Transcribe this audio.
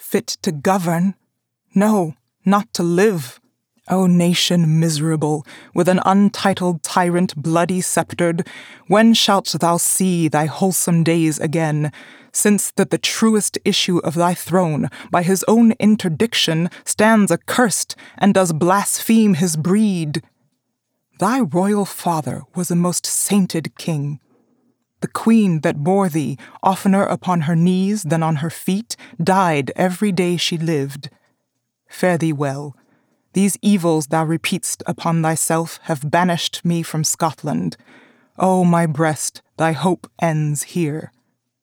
fit to govern. No, not to live. O nation miserable, with an untitled tyrant bloody sceptred, when shalt thou see thy wholesome days again, since that the truest issue of thy throne, by his own interdiction, stands accursed, and does blaspheme his breed? Thy royal father was a most sainted king. The queen that bore thee, oftener upon her knees than on her feet, died every day she lived. Fare thee well. These evils thou repeat'st upon thyself have banished me from Scotland. O my breast, thy hope ends here.